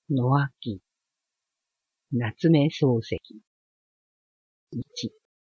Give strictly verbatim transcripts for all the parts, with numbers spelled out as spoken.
野秋、夏目漱石。いち。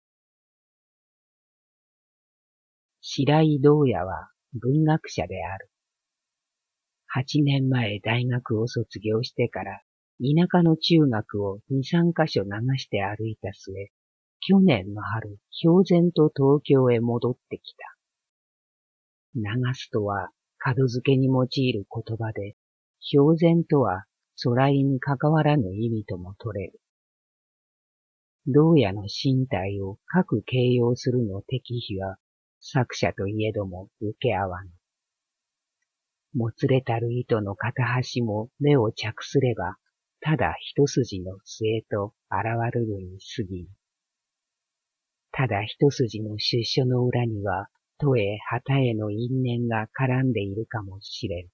白井道也は文学者である。八年前大学を卒業してから田舎の中学を二三カ所流して歩いた末、去年の春、標然と東京へ戻ってきた。流すとは門付けに用いる言葉で、標然とは空意に関わらぬ意味とも取れる。道也の身体を各形容するの適否は、作者といえども受け合わぬ。もつれたる糸の片端も目を着すれば、ただ一筋の末と現るるに過ぎぬ。ただ一筋の出所の裏には、都へ旗への因縁が絡んでいるかもしれん。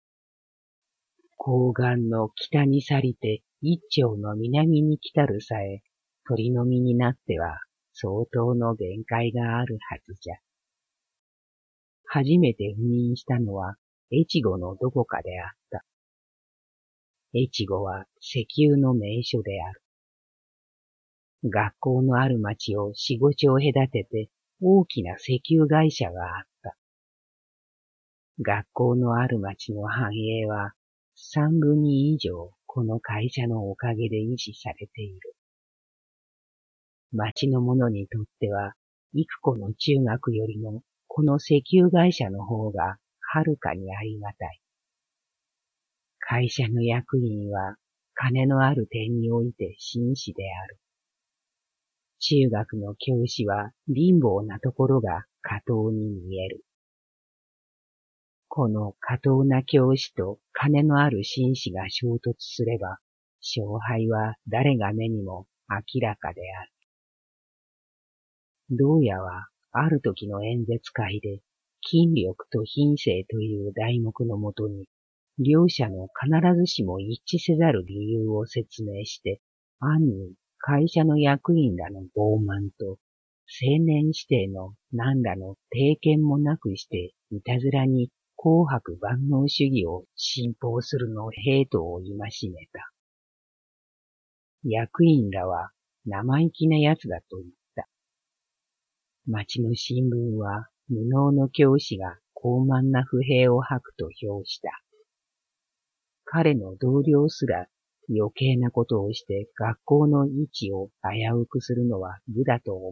高岸の北に去りて一丁の南に来たるさえ、鳥の実になっては相当の限界があるはずじゃ。初めて赴任したのは越後のどこかであった。越後は石油の名所である。学校のある町を四五町隔てて大きな石油会社があった。学校のある町の繁栄は三分に以上この会社のおかげで維持されている。町の者にとっては、幾個の中学よりもこの石油会社の方がはるかにありがたい。会社の役員は金のある点において紳士である。中学の教師は貧乏なところが下等に見える。この下等な教師と金のある紳士が衝突すれば、勝敗は誰が目にも明らかである。道也はある時の演説会で、筋力と品性という題目のもとに、両者の必ずしも一致せざる理由を説明して、暗に会社の役員らの傲慢と、青年指定の何らの定見もなくして、いたずらに紅白万能主義を信奉するのヘイトを戒めた。役員らは生意気な奴だと言った。町の新聞は無能の教師が高慢な不平を吐くと評した。彼の同僚すら余計なことをして学校の位置を危うくするのは愚だと思った。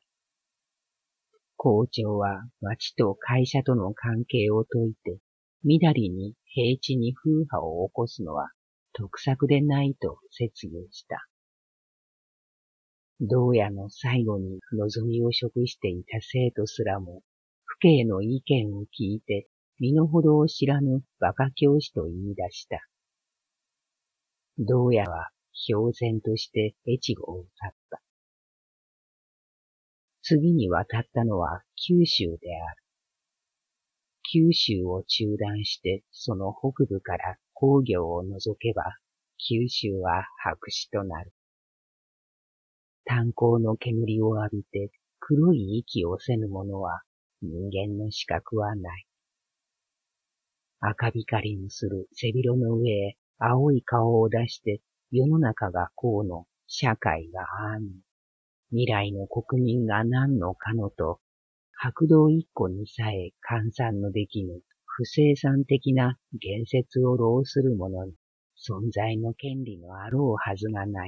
校長は町と会社との関係を説いて、みだりに平地に風波を起こすのは得策でないと説諭した。道也の最後に望みを食していた生徒すらも、父兄の意見を聞いて身の程を知らぬ馬鹿教師と言い出した。道也は標然として越後を去った。次に渡ったのは九州である。九州を中断してその北部から工業を除けば、九州は白紙となる。炭鉱の煙を浴びて黒い息をせぬ者は人間の資格はない。赤光りのする背広の上へ青い顔を出して世の中がこうの、社会がああの、未来の国民が何のかのと、白道一個にさえ換算のできぬ不生産的な言説を浪する者に存在の権利のあろうはずがない。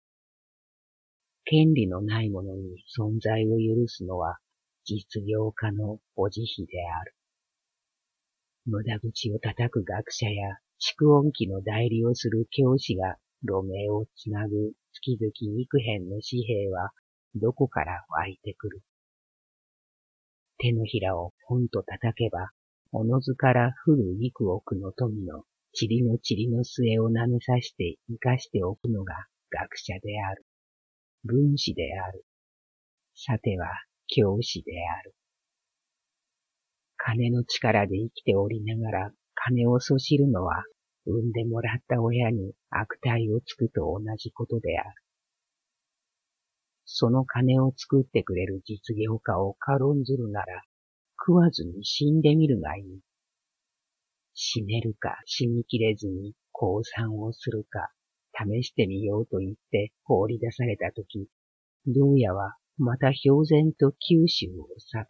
権利のない者に存在を許すのは実業家のお慈悲である。無駄口を叩く学者や蓄音機の代理をする教師が路名をつなぐ月々幾辺の紙幣はどこから湧いてくる。手のひらをポンと叩けば、おのずから降る幾億の富の塵の塵の末を舐めさして生かしておくのが学者である。文士である。さては教師である。金の力で生きておりながら金をそしるのは産んでもらった親に悪態をつくと同じことである。その金を作ってくれる実業家を軽んずるなら食わずに死んでみるがいい。死ねるか死にきれずに降参をするか試してみようと言って放り出されたとき、道也はまた氷然と九州を去った。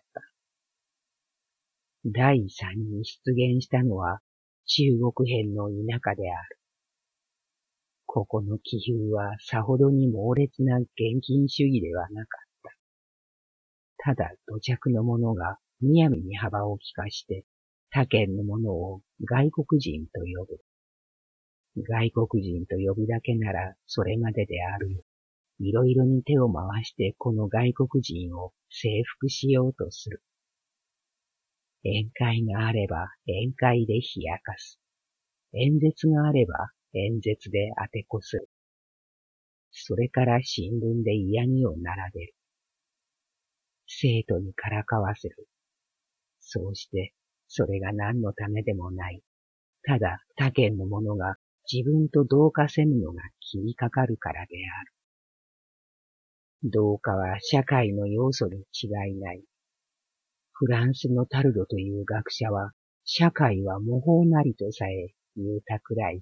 第三に出現したのは中国編の田舎である。ここの気風はさほどに猛烈な現金主義ではなかった。ただ土着の者がむやみに幅を利かして他県の者を外国人と呼ぶ。外国人と呼ぶだけならそれまでであるよ。いろいろに手を回してこの外国人を征服しようとする。宴会があれば宴会で冷やかす。演説があれば演説で当てこする。それから新聞で嫌味を並べる。生徒にからかわせる。そうして、それが何のためでもない。ただ他県の者が自分と同化せぬのが気にかかるからである。同化は社会の要素に違いない。フランスのタルドという学者は、社会は模倣なりとさえ言うたくらいだ。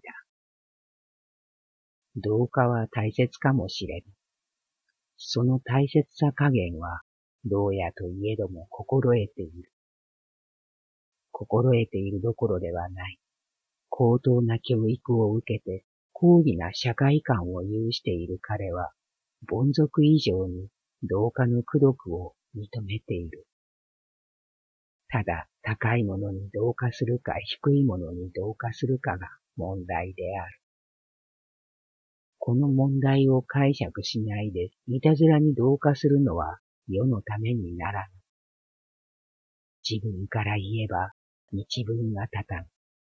同化は大切かもしれぬ。その大切さ加減は、どうやといえども心得ている。心得ているどころではない。高等な教育を受けて、高義な社会観を有している彼は、凡俗以上に同化の功徳を認めている。ただ、高いものに同化するか低いものに同化するかが問題である。この問題を解釈しないでいたずらに同化するのは世のためにならぬ。自分から言えば一文が立たん。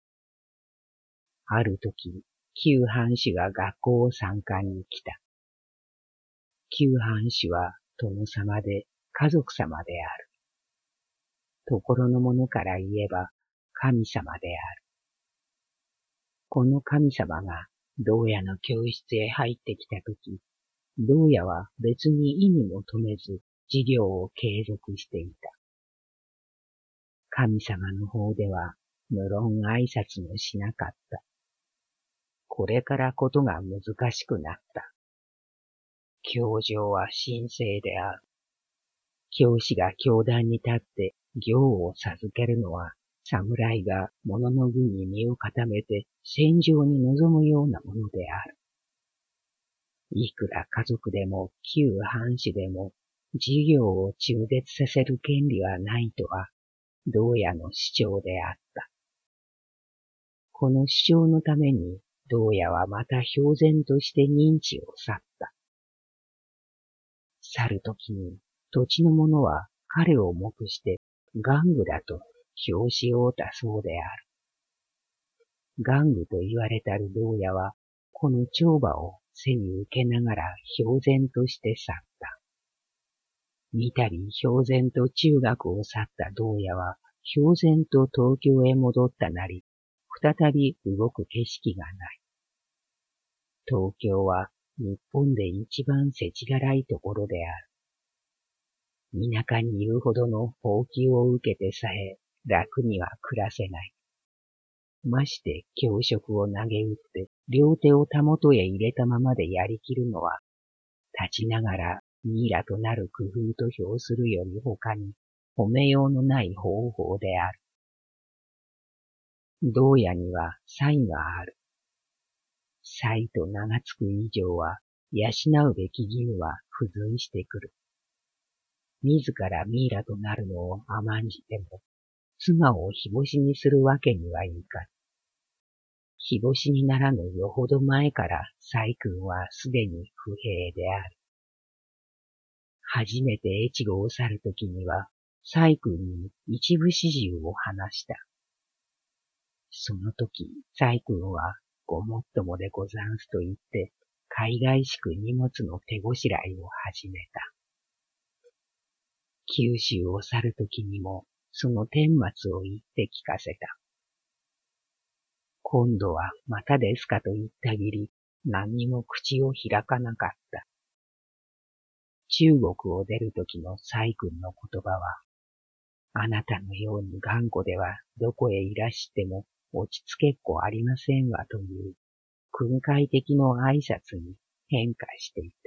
あるとき、旧藩主が学校を参観に来た。旧藩主は殿様で家族様である。ところの者から言えば神様である。この神様が道也の教室へ入ってきたとき、道也は別に意にも留めず授業を継続していた。神様の方では無論挨拶もしなかった。これからことが難しくなった。教場は神聖である。教師が教壇に立って行を授けるのは、侍が物の軍に身を固めて戦場に臨むようなものである。いくら家族でも旧藩主でも、事業を中絶させる権利はないとは、道也の主張であった。この主張のために、道也はまた標然として認知を去った。去るときに、土地の者は彼を目して、玩具だと評しおうたそうである。玩具と言われたる道也は、この帳場を背に受けながら標然として去った。みたび標然と中学を去った道也は、標然と東京へ戻ったなり、再び動く景色がない。東京は日本で一番世知辛いところである。田舎にいるほどの放棄を受けてさえ楽には暮らせない。まして教職を投げ打って両手をたもとへ入れたままでやりきるのは、立ちながらミイラとなる工夫と評するより他に褒めようのない方法である。道也には才がある。才と名がつく以上は養うべき義務は付随してくる。自らミイラとなるのを甘んじても、妻を日干しにするわけにはいかん。日干しにならぬよほど前から細君はすでに不平である。初めて越後を去るときには、細君に一部始終を話した。その時、細君はごもっともでござんすと言って、海外しく荷物の手ごしらえを始めた。九州を去るときにも、その顛末を言って聞かせた。今度はまたですかと言ったきり、何にも口を開かなかった。中国を出るときの細君の言葉は、あなたのように頑固ではどこへいらしても落ち着けっこありませんわという訓戒的の挨拶に変化していた。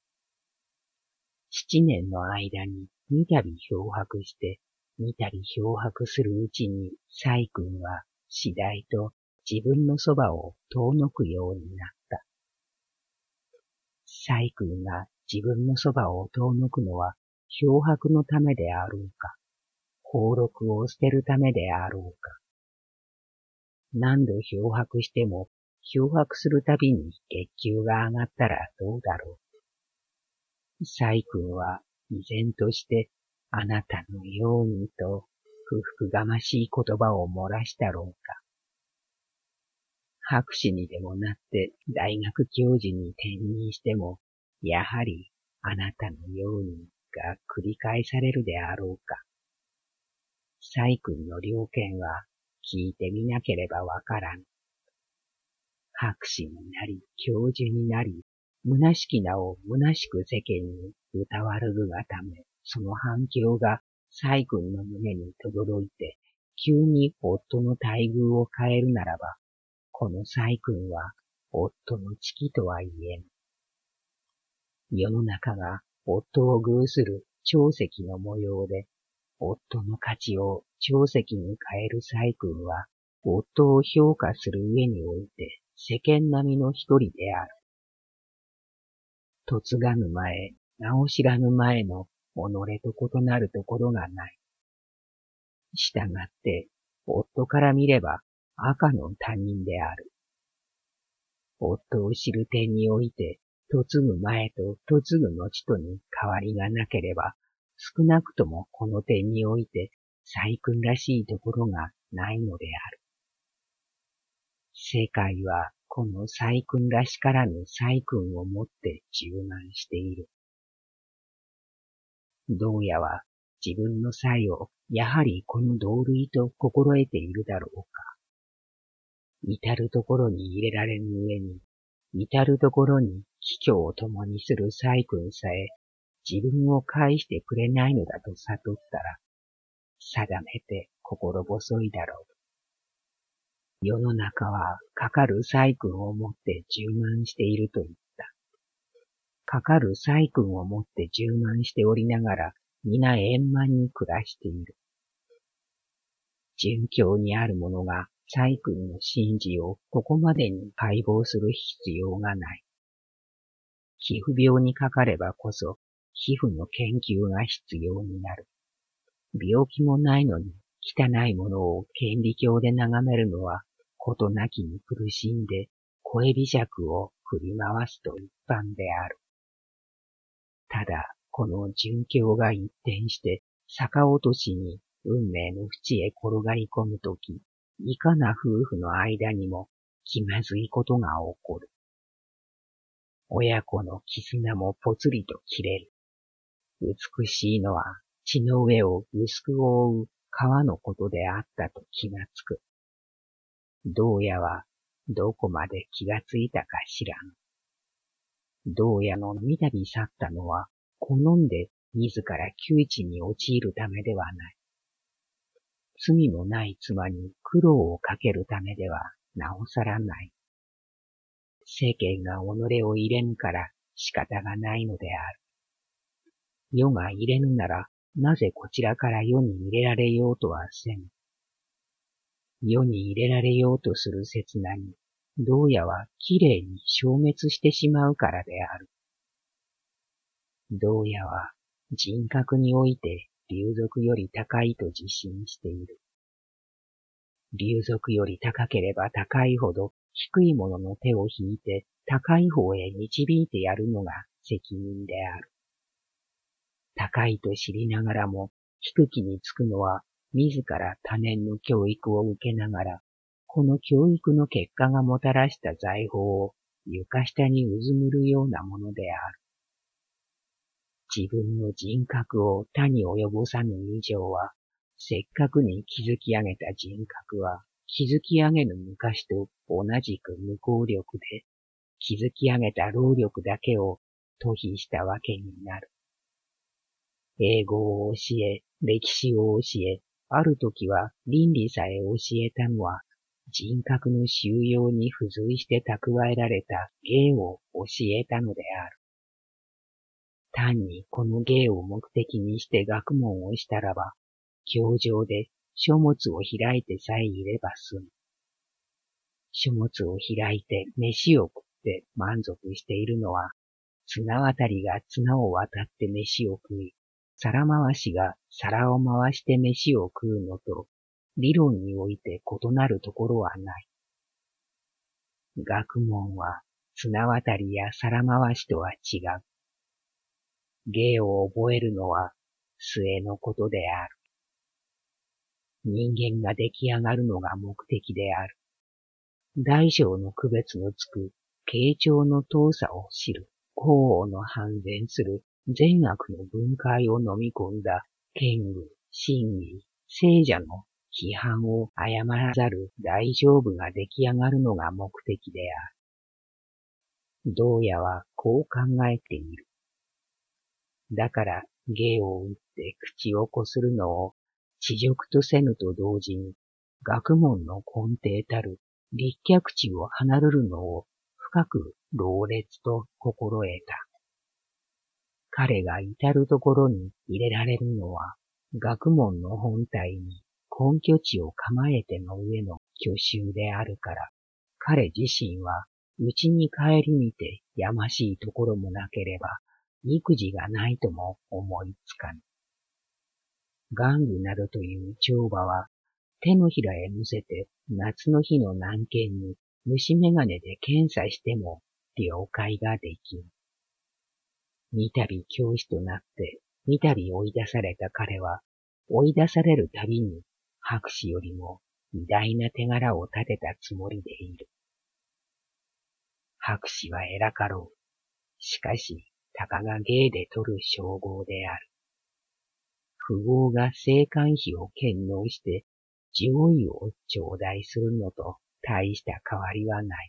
七年の間に三度漂白して、三度漂白するうちに、細君は次第と自分のそばを遠のくようになった。細君が自分のそばを遠のくのは漂白のためであろうか、俸禄を捨てるためであろうか。何度漂白しても、漂白するたびに月給が上がったらどうだろう。細君は依然としてあなたのようにと不服がましい言葉を漏らしたろうか。博士にでもなって大学教授に転任しても、やはりあなたのようにが繰り返されるであろうか。細君の了見は聞いてみなければわからん。博士になり、教授になり、虚しき名を虚しく世間に歌われるがため、その反響が細君の胸に轟いて、急に夫の待遇を変えるならば、この細君は夫の知己とは言えん。世の中が夫を偶する長石の模様で、夫の価値を長石に変える細君は、夫を評価する上において世間並みの一人である。嫁がぬ前、名を知らぬ前の己と異なるところがない。したがって、夫から見れば赤の他人である。夫を知る点において、嫁ぐ前と嫁ぐ後とに変わりがなければ、少なくともこの点において、細君らしいところがないのである。世界はこの細君らしからぬ細君をもって充満している。同屋は自分の才をやはりこの同類と心得ているだろうか。至るところに入れられぬ上に、至るところに帰居を共にする細君さえ自分を返してくれないのだと悟ったら、定めて心細いだろう。世の中はかかる細君をもって充満していると言った。かかる細君をもって充満しておりながら、皆円満に暮らしている。順境にある者が細君の真偽をここまでに解剖する必要がない。皮膚病にかかればこそ、皮膚の研究が必要になる。病気もないのに汚いものを顕微鏡で眺めるのはことなきに苦しんで声磁石を振り回すと一般である。ただこの順境が一転して逆落としに運命の淵へ転がり込むとき、いかな夫婦の間にも気まずいことが起こる。親子の絆もぽつりと切れる。美しいのは血の上を薄く覆う皮のことであったと気がつく。同屋はどこまで気がついたか知らん。同屋の三度去ったのは好んで自ら窮地に陥るためではない。罪もない妻に苦労をかけるためではなおさらない。世間が己を入れぬから仕方がないのである。世が入れぬならなぜこちらから世に入れられようとはせん。世に入れられようとする刹那に、同屋はきれいに消滅してしまうからである。同屋は人格において竜族より高いと自信している。竜族より高ければ高いほど低い者の手を引いて高い方へ導いてやるのが責任である。高いと知りながらも低きにつくのは自ら多年の教育を受けながら、この教育の結果がもたらした財宝を床下にうずむるようなものである。自分の人格を他に及ぼさぬ以上は、せっかくに築き上げた人格は、築き上げぬ昔と同じく無効力で、築き上げた労力だけを逃避したわけになる。英語を教え、歴史を教え、ある時は倫理さえ教えたのは、 人格の修養に付随して蓄えられた芸を教えたのである。単にこの芸を目的にして学問をしたらば、教場で書物を開いてさえいれば済む。書物を開いて飯を食って満足しているのは、綱渡りが綱を渡って飯を食い、皿回しが皿を回して飯を食うのと、理論において異なるところはない。学問は綱渡りや皿回しとは違う。芸を覚えるのは末のことである。人間が出来上がるのが目的である。大小の区別のつく傾聴の遠さを知る。法王の判然する善悪の分解を飲み込んだ権愚、真偽、聖者の批判を誤らざる大丈夫が出来上がるのが目的である。道也はこう考えている。だから芸を打って口をこするのを恥辱とせぬと同時に、学問の根底たる立脚地を離れるのを深く老烈と心得た。彼が至るところに入れられるのは、学問の本体に根拠地を構えての上の去就であるから、彼自身は家に帰りにてやましいところもなければ、育児がないとも思いつかぬ。玩具などという乗馬は、手のひらへ乗せて夏の日の南県に虫眼鏡で検査しても了解ができん。三度教師となって三度追い出された彼は、追い出されるたびに博士よりも偉大な手柄を立てたつもりでいる。博士は偉かろう。しかし、たかが芸で取る称号である。富豪が生還費を献納して上位を頂戴するのと大した変わりはない。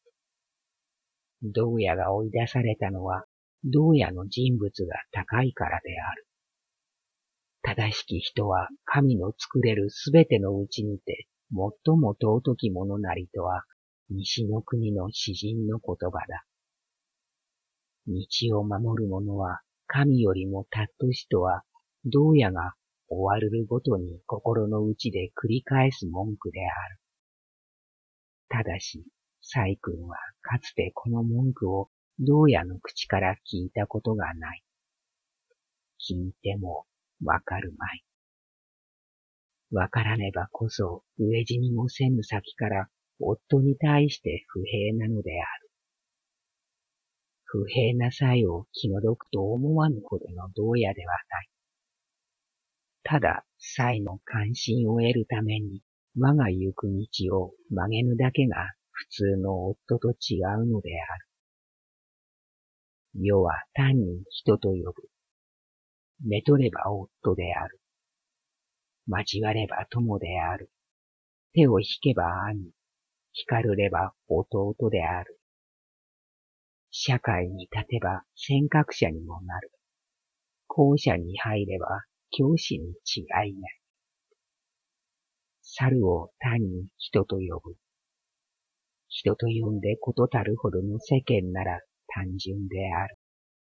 道也が追い出されたのは、道也の人物が高いからである。正しき人は神の作れるすべてのうちにて、最も尊きものなりとは、西の国の詩人の言葉だ。道を守る者は、神よりも尊しとは、道也が終わるるごとに心の内で繰り返す文句である。ただし、細君はかつてこの文句を道也の口から聞いたことがない。聞いてもわかるまい。わからねばこそ飢え死にもせぬ先から夫に対して不平なのである。不平な際を気の毒と思わぬほどの道也ではない。ただ、妻の関心を得るために、我が行く道を曲げぬだけが普通の夫と違うのである。世は単に人と呼ぶ。めとれば夫である。交われば友である。手を引けば兄。引かるれば弟である。社会に立てば尖閣者にもなる。校舎に入れば教師に違いない。猿を単に人と呼ぶ。人と呼んでことたるほどの世間なら単純である。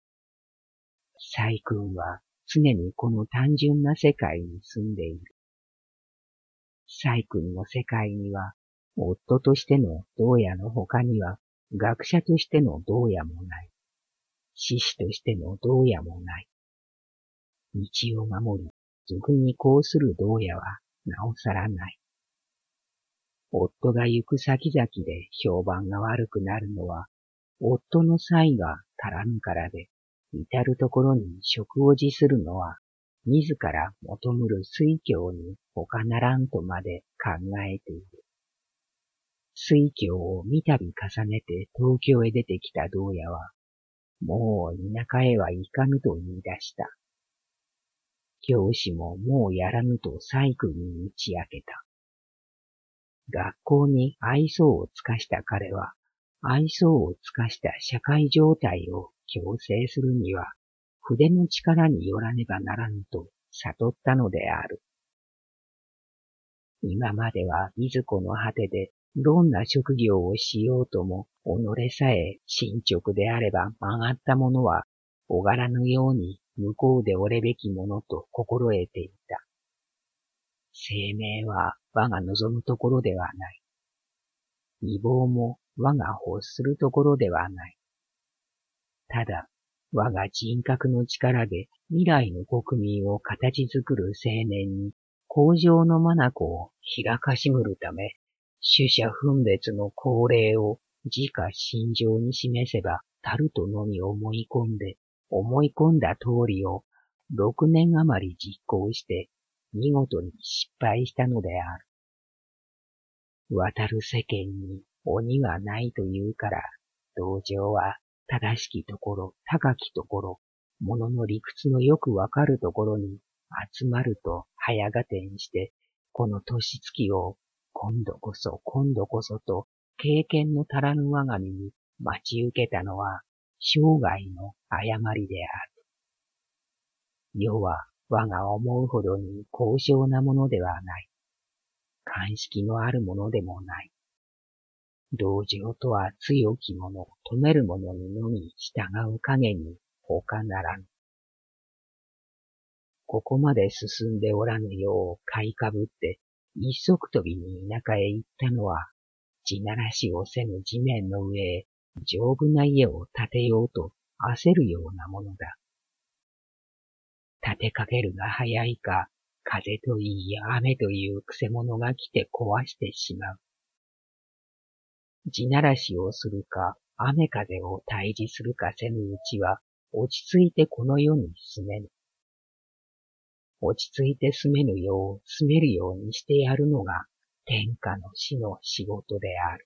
細君は常にこの単純な世界に住んでいる。細君の世界には、夫としての道也の他には、学者としての道也もない。志士としての道也もない。道を守り、俗にこうする道也はなおさらない。夫が行く先々で評判が悪くなるのは、夫の才が足らぬからで、至るところに職を辞するのは、自ら求むる推挙に他ならんとまで考えている。推挙を三度重ねて東京へ出てきた道也は、もう田舎へは行かぬと言い出した。教師ももうやらぬと細君に打ち明けた。学校に愛想を尽かした彼は、愛想を尽かした社会状態を強制するには、筆の力によらねばならぬと悟ったのである。 今まではいずこの果てでどんな職業をしようとも、己さえ進捗であれば曲がったものは、小柄のように向こうでおれべきものと心得ていた。生命は我が望むところではない。美貌も我が欲するところではない。ただ、我が人格の力で未来の国民を形作る青年に、向上の眼を開かしむるため、取捨分別の恒例を自家心情に示せば、たるとのみ思い込んで、思い込んだ通りを六年余り実行して、見事に失敗したのである。渡る世間に鬼はないというから、道場は正しきところ、高きところ、物の理屈のよくわかるところに集まると早合点して、この年月を今度こそ今度こそと経験の足らぬ我が身に待ち受けたのは生涯の誤りである。世は我が思うほどに高尚なものではない。鑑識のあるものでもない。道場とは強き者、止める者にのみ従う影に他ならぬ。ここまで進んでおらぬよう買いかぶって一足飛びに田舎へ行ったのは、地ならしをせぬ地面の上へ丈夫な家を建てようと焦るようなものだ。建てかけるが早いか、風といい雨というくせ者が来て壊してしまう。地ならしをするか、雨風を退治するかせぬうちは、落ち着いてこの世に住めぬ。落ち着いて住めぬよう、住めるようにしてやるのが、天下の死の仕事である。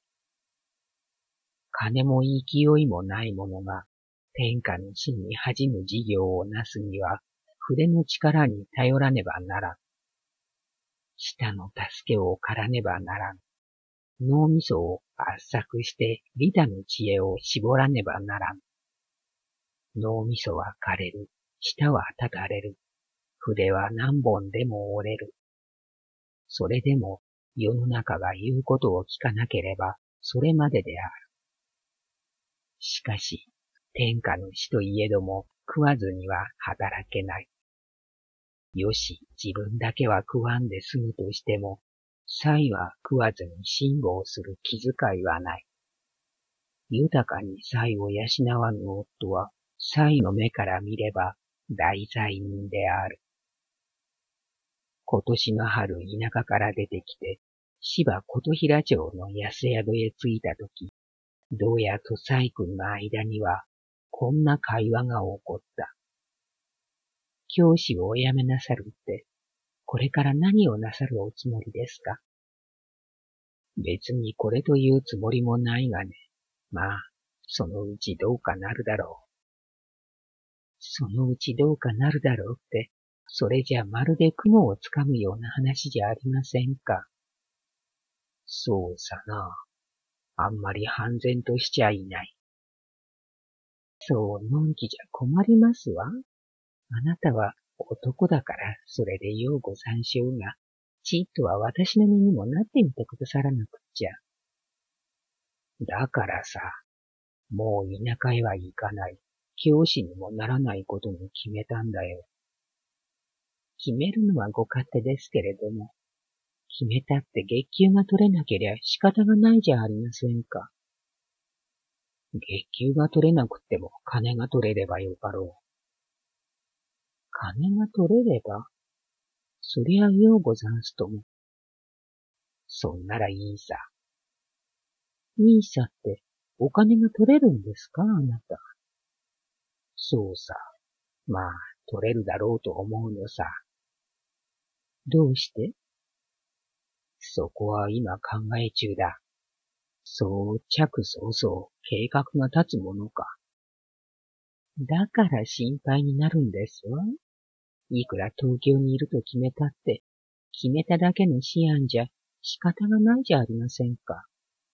金も勢いもない者が、天下の死に恥じぬ事業をなすには、筆の力に頼らねばならん。舌の助けを借らねばならん。脳みそを圧搾して利他の知恵を絞らねばならん。脳みそは枯れる。舌はたたれる。筆は何本でも折れる。それでも世の中が言うことを聞かなければそれまでである。しかし、天下の死といえども食わずには働けない。よし、自分だけは食わんで済むとしても、才は食わずに辛抱する気遣いはない。豊かに才を養わぬ夫は、才の目から見れば大罪人である。今年の春田舎から出てきて、芝琴平町の安宿へ着いたとき、どうやと才君の間には、こんな会話が起こった。教師をお辞めなさるって、これから何をなさるおつもりですか？別にこれというつもりもないがね。まあ、そのうちどうかなるだろう。そのうちどうかなるだろうって、それじゃまるで雲をつかむような話じゃありませんか。そうさな。あんまり半然としちゃいない。そうのんきじゃ困りますわ。あなたは男だからそれでようござんしょうが、ちっとは私の身にもなってみてくださらなくっちゃ。だからさ、もう田舎へは行かない。教師にもならないことに決めたんだよ。決めるのはご勝手ですけれども、決めたって月給が取れなけりゃ仕方がないじゃありませんか。月給が取れなくっても金が取れればよかろう。金が取れればそりゃようござんすとも。そんならいいさ。いいさってお金が取れるんですか、あなた。そうさ。まあ、取れるだろうと思うのさ。どうして？そこは今考え中だ。そう着早々計画が立つものか。だから心配になるんですわ。いくら東京にいると決めたって、決めただけの思案じゃ仕方がないじゃありませんか。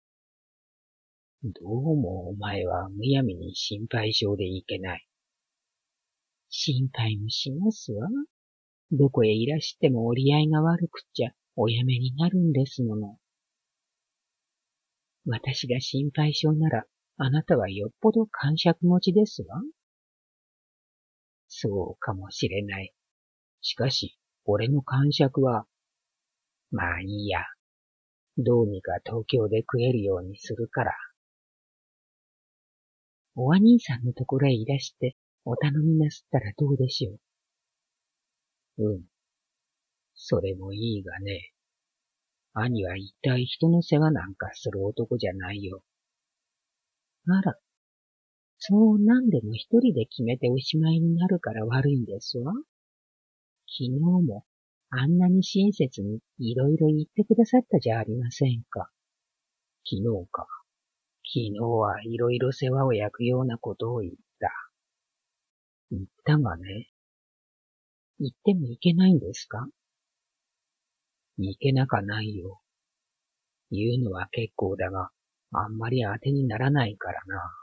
どうもお前はむやみに心配性でいけない。心配もしますわ。どこへいらしても折り合いが悪くっちゃおやめになるんですもの。私が心配性なら、あなたはよっぽど癇癪持ちですわ。そうかもしれない。しかし、俺の癇癪は、まあいいや。どうにか東京で食えるようにするから。お兄さんのところへいらして、お頼みなすったらどうでしょう。うん。それもいいがね。兄は一体人の世話なんかする男じゃないよ。あら、そう何でも一人で決めておしまいになるから悪いんですわ。昨日もあんなに親切にいろいろ言ってくださったじゃありませんか。昨日か。昨日はいろいろ世話を焼くようなことを言った。言ったがね。言ってもいけないんですか。いけなかないよ。言うのは結構だが、あんまり当てにならないから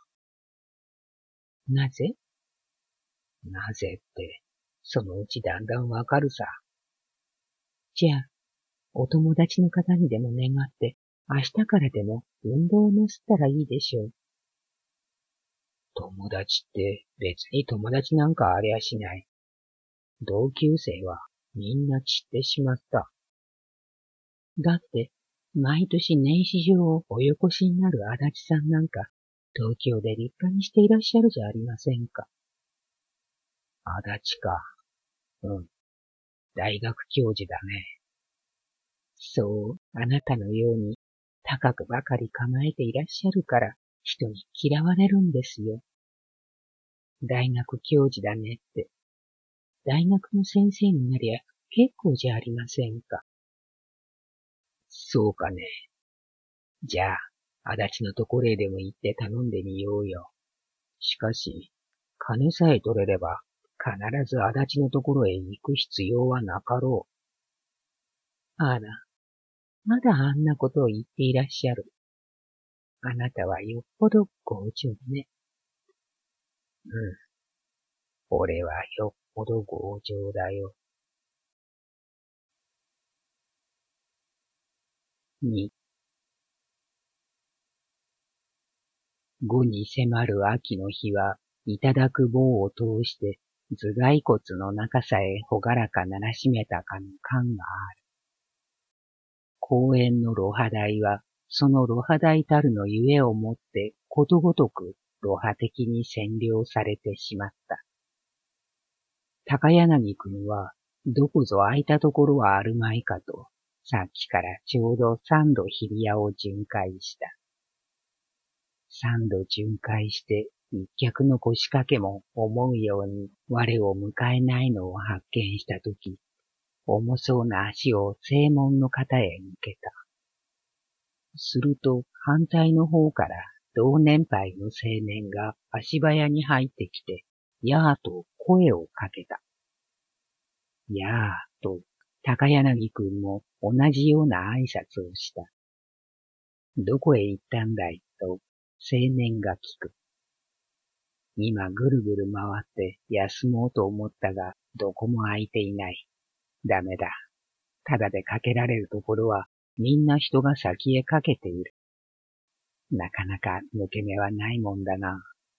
な。なぜなぜって、そのうちだんだんわかるさ。じゃあ、お友達の方にでも願って、明日からでも運動をなすったらいいでしょう。友達って別に友達なんかありゃしない。同級生はみんな散ってしまった。だって、毎年年始上をおよこしになる足立さんなんか、東京で立派にしていらっしゃるじゃありませんか。足立か。うん。大学教授だね。そう、あなたのように高くばかり構えていらっしゃるから人に嫌われるんですよ。大学教授だねって。大学の先生になりゃ結構じゃありませんか。そうかね。じゃあ、足立のところへでも行って頼んでみようよ。しかし、金さえ取れれば、必ず足立のところへ行く必要はなかろう。あら、まだあんなことを言っていらっしゃる。あなたはよっぽど強情ね。うん。俺はよっぽど強情だよ。に、午に迫る秋の日は、いただく棒を通して、頭蓋骨の中さえほがらかならしめたかの感がある。公園の炉波台は、その炉波台たるのゆえをもって、ことごとく炉波的に占領されてしまった。高柳くんは、どこぞ空いたところはあるまいかと、さっきからちょうど三度日比谷を巡回した。三度巡回して、一脚の腰掛けも思うように我を迎えないのを発見したとき、重そうな足を正門の方へ向けた。すると反対の方から同年配の青年が足早に入ってきて、やーと声をかけた。やーと高柳くんも同じような挨拶をした。どこへ行ったんだいと青年が聞く。今ぐるぐる回って休もうと思ったが、どこも空いていない。ダメだ。ただでかけられるところはみんな人が先へかけている。なかなか抜け目はないもんだな。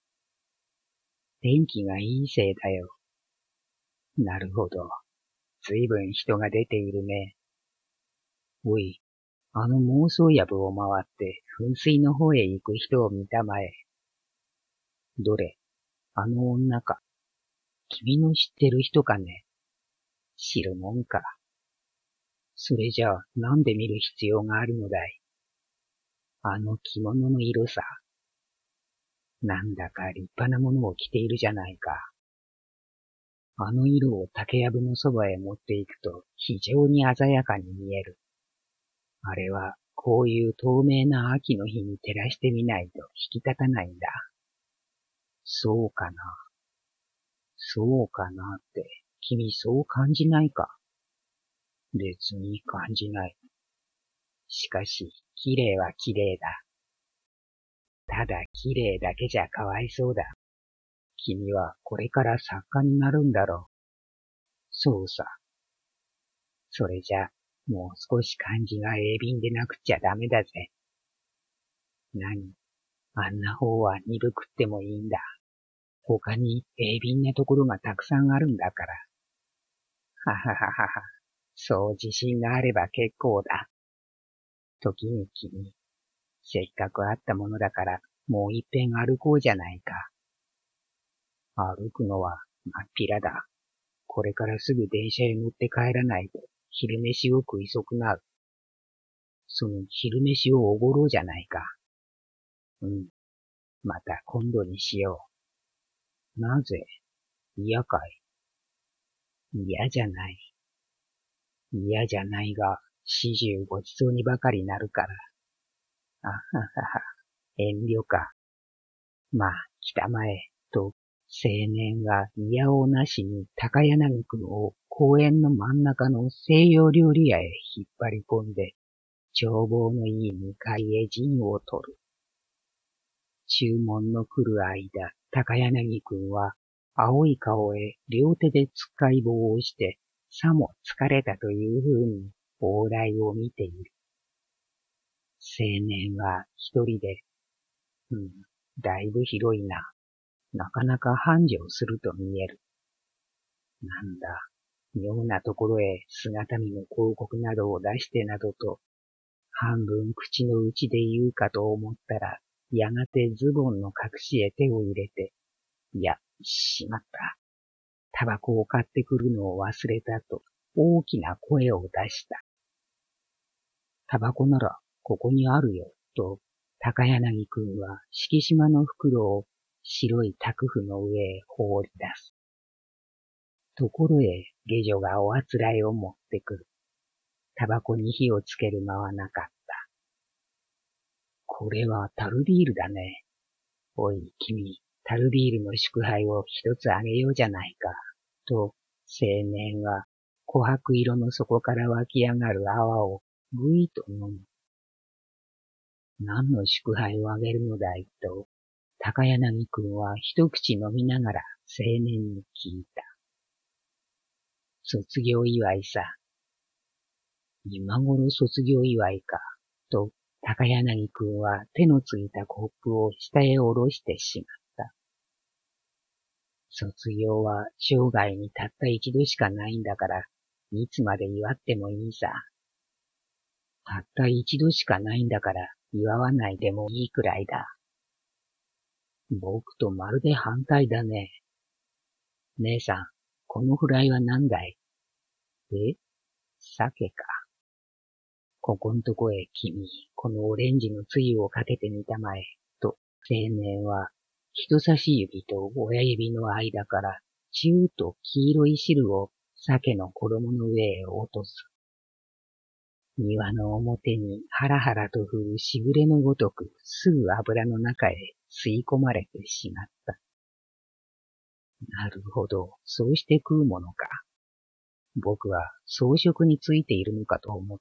天気がいいせいだよ。なるほど。ずいぶん人が出ているね。おい、あの妄想藪を回って噴水の方へ行く人を見たまえ。どれ、あの女か。君の知ってる人かね。知るもんか。それじゃあなんで見る必要があるのだい。あの着物の色さ。なんだか立派なものを着ているじゃないか。あの色を竹やぶのそばへ持っていくと非常に鮮やかに見える。あれはこういう透明な秋の日に照らしてみないと引き立たないんだ。そうかな。そうかなって、君そう感じないか。別に感じない。しかし、綺麗は綺麗だ。ただ綺麗だけじゃかわいそうだ。君はこれから作家になるんだろう。そうさ。それじゃ、 もう少し漢字が鋭敏でなくっちゃダメだぜ。何、あんな方は鈍くってもいいんだ。他に鋭敏なところがたくさんあるんだから。ははははは。そう自信があれば結構だ。時に君、せっかくあったものだから、もう一遍歩こうじゃないか。歩くのはまっぴらだ。これからすぐ電車へ乗って帰らないと、昼飯を食い損なう。その昼飯をおごろうじゃないか。うん。また今度にしよう。なぜ？嫌かい？嫌じゃない。嫌じゃないが、始終ごちそうにばかりなるから。あははは、遠慮か。まあ、来たまえ、と、青年が嫌おなしに高柳君を公園の真ん中の西洋料理屋へ引っ張り込んで、眺望のいい二階へ陣を取る。注文の来る間、高柳君は、青い顔へ両手でつっかい棒をして、さも疲れたというふうに往来を見ている。青年は一人で、うん、だいぶ広いな。なかなか繁盛すると見える。なんだ、妙なところへ姿見の広告などを出してなどと、半分口の内で言うかと思ったら、やがてズボンの隠しへ手を入れて、いや、しまった。タバコを買ってくるのを忘れたと大きな声を出した。タバコならここにあるよ、と高柳くんは敷島の袋を白い卓布の上へ放り出す。ところへ下女がおあつらいを持ってくる。タバコに火をつける間はなかった。これはタルビールだね。おい、君、タルビールの祝杯を一つあげようじゃないか。と、青年は琥珀色の底から湧き上がる泡をぐいと飲む。何の祝杯をあげるのだいと、高柳くんは一口飲みながら青年に聞いた。卒業祝いさ。今頃卒業祝いか。と、高柳くんは手のついたコップを下へ下ろしてしまった。卒業は生涯にたった一度しかないんだから、いつまで祝ってもいいさ。たった一度しかないんだから、祝わないでもいいくらいだ。僕とまるで反対だね。姉さん、このフライは何だい？え？鮭か。ここんとこへ君、このオレンジのつゆをかけてみたまえ。と、青年は、人差し指と親指の間から、ちゅーと黄色い汁を鮭の衣の上へ落とす。庭の表にハラハラと降るしぐれのごとくすぐ油の中へ吸い込まれてしまった。なるほど、そうして食うものか。僕は装飾についているのかと思った。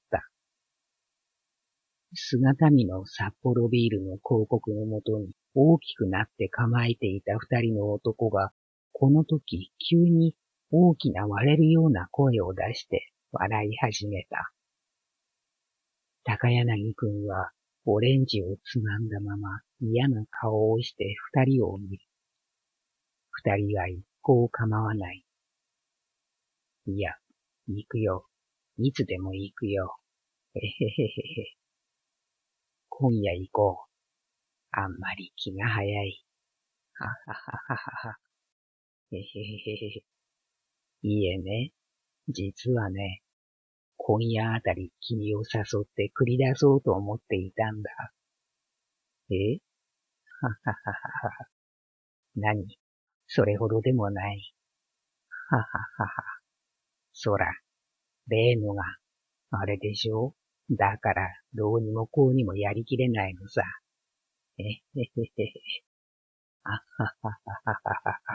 姿見の札幌ビールの広告のもとに大きくなって構えていた二人の男が、この時急に大きな割れるような声を出して笑い始めた。高柳くんはオレンジをつまんだまま嫌な顔をして二人を見る。二人は一向構わない。いや、行くよ。いつでも行くよ。えへへへへ。今夜行こう。あんまり気が早い。はははははは。えへへへへ。いいえね。実はね、今夜あたり君を誘って繰り出そうと思っていたんだ。え？ははははは。何？それほどでもない。はははは。そら、例のが、あれでしょ？だから、どうにもこうにもやりきれないのさ。えへへへへ。あはははははは。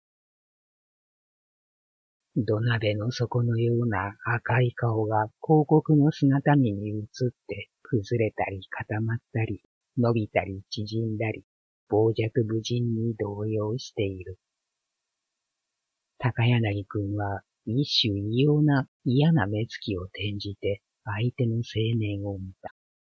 土鍋の底のような赤い顔が広告の姿見に映って崩れたり固まったり伸びたり縮んだり傍若無人に動揺している。高柳くんは一種異様な嫌な目つきを転じて相手の青年を見た。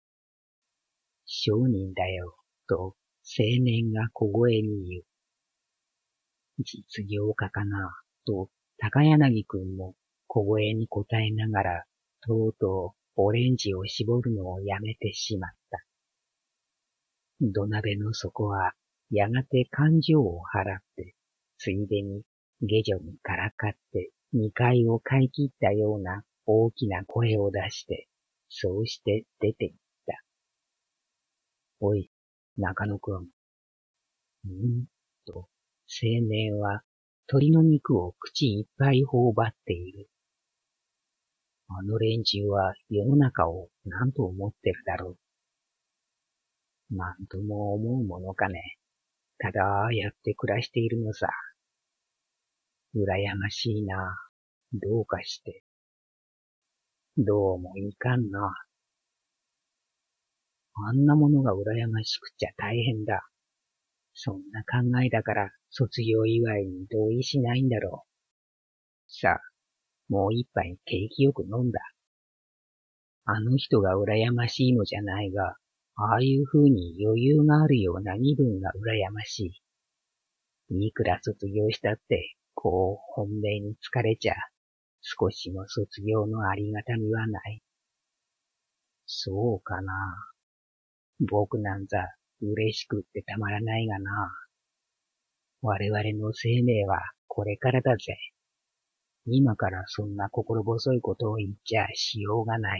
商人だよ、と青年が小声に言う。実業家かな、と高柳くんも小声に答えながら、とうとうオレンジを絞るのをやめてしまった。土鍋の底はやがて勘定を払って、ついでに下女にからかって二階を買い切ったような大きな声を出して、そうして出て行った。おい、中野くん。んと、青年は鳥の肉を口いっぱい頬張っている。あの連中は世の中を何と思ってるだろう。なんとも思うものかね。ただやって暮らしているのさ。羨ましいな。どうかして。どうもいかんな。あんなものが羨ましくちゃ大変だ。そんな考えだから卒業祝いに同意しないんだろう。さあ、もう一杯景気よく飲んだ。あの人が羨ましいのじゃないが、ああいう風に余裕があるような身分が羨ましい。いくら卒業したって、こう本命に疲れちゃ、少しも卒業のありがたみはない。そうかな。僕なんざ嬉しくってたまらないがな。我々の生命はこれからだぜ。今からそんな心細いことを言っちゃしようがない。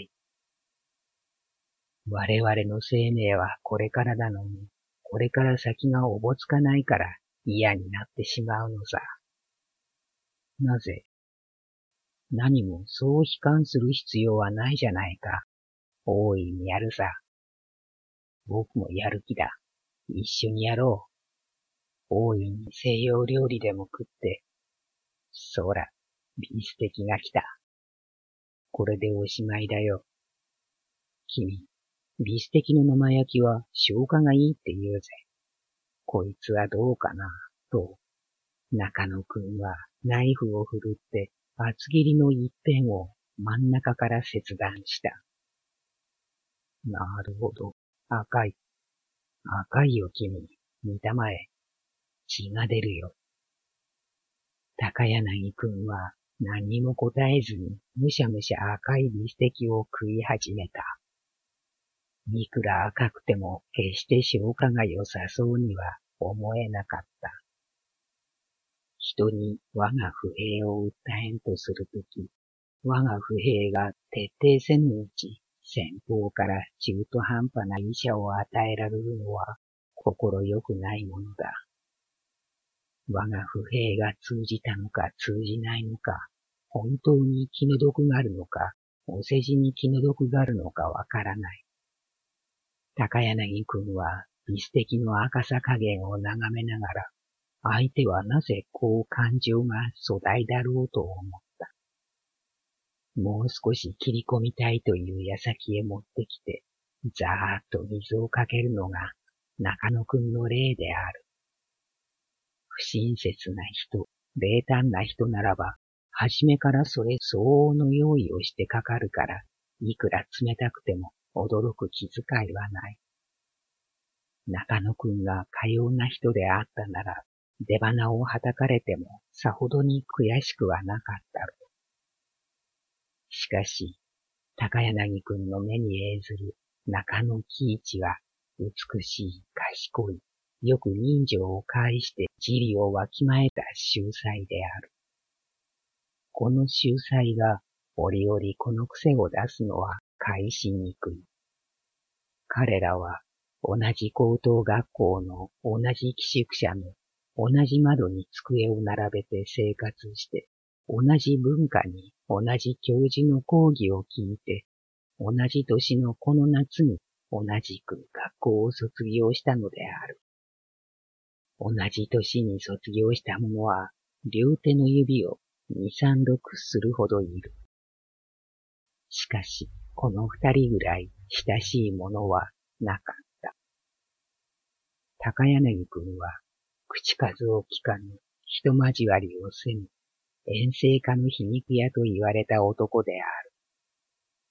我々の生命はこれからだのに、これから先がおぼつかないから嫌になってしまうのさ。なぜ？何もそう悲観する必要はないじゃないか。大いにやるさ。僕もやる気だ。一緒にやろう。大いに西洋料理でも食って。そら、ビステキが来た。これでおしまいだよ。君、ビステキの生焼きは消化がいいって言うぜ。こいつはどうかな、と、中野くんはナイフを振るって厚切りの一辺を真ん中から切断した。なるほど、赤い。赤いよ君、見たまえ。血が出るよ。高柳くんは何にも答えずにむしゃむしゃ赤いビステキを食い始めた。いくら赤くても決して消化が良さそうには思えなかった。人に我が不平を訴えんとするとき、我が不平が徹底せぬうち、先方から中途半端な医者を与えられるのは心よくないものだ。我が不平が通じたのか通じないのか、本当に気の毒があるのか、お世辞に気の毒があるのかわからない。高柳くんはビステキの赤さ加減を眺めながら、相手はなぜこう感情が粗大だろうと思った。もう少し切り込みたいという矢先へ持ってきて、ざーっと水をかけるのが中野くんの例である。不親切な人、冷淡な人ならば、はじめからそれ相応の用意をしてかかるから、いくら冷たくても驚く気遣いはない。中野くんがかような人であったなら、出花をはたかれてもさほどに悔しくはなかったろう。しかし、高柳くんの目に映ずる中野喜一は、美しい、賢い、よく人情を介して自利をわきまえた秀才である。この秀才が折々この癖を出すのは返しにくい。彼らは同じ高等学校の同じ寄宿舎の同じ窓に机を並べて生活して、同じ文化に同じ教授の講義を聞いて、同じ年のこの夏に同じく学校を卒業したのである。同じ年に卒業した者は、両手の指を二三六するほどいる。しかし、この二人ぐらい親しい者はなかった。高柳くんは、口数を聞かぬ、人交わりをせぬ、遠征家の皮肉屋と言われた男である。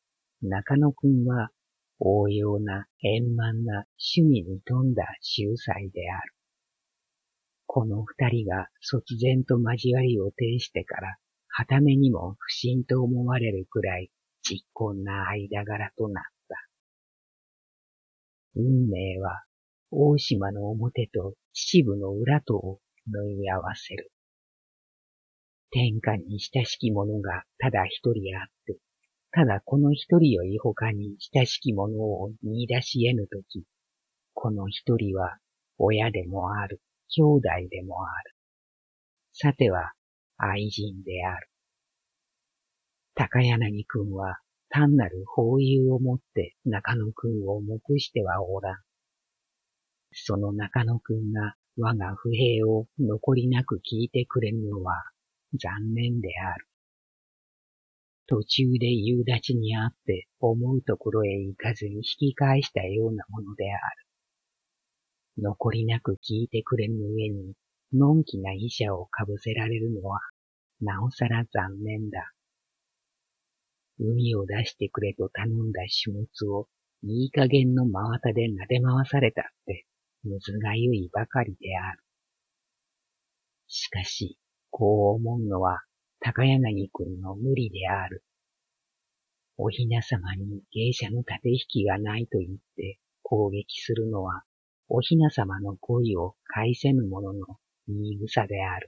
中野くんは応用な円満な趣味に富んだ秀才である。この二人が卒然と交わりを呈してから、はためにも不審と思われるくらい実婚な間柄となった。運命は大島の表と秩父の裏とを縫い合わせる。天下に親しき者がただ一人あって、ただこの一人より他に親しき者を見出し得ぬとき、この一人は親でもある、兄弟でもある。さては愛人である。高柳くんは単なる法友をもって中野くんを目してはおらん。その中野くんが我が不平を残りなく聞いてくれぬのは残念である。途中で夕立にあって思うところへ行かずに引き返したようなものである。残りなく聞いてくれぬ上に、のんきな医者をかぶせられるのは、なおさら残念だ。海を出してくれと頼んだ種物を、いい加減の真綿で撫で回されたって、むずがゆいばかりである。しかし、こう思うのは、高柳くんの無理である。お雛様に芸者の立て引きがないと言って攻撃するのは、お雛様の恋を返せぬ者の言い草である。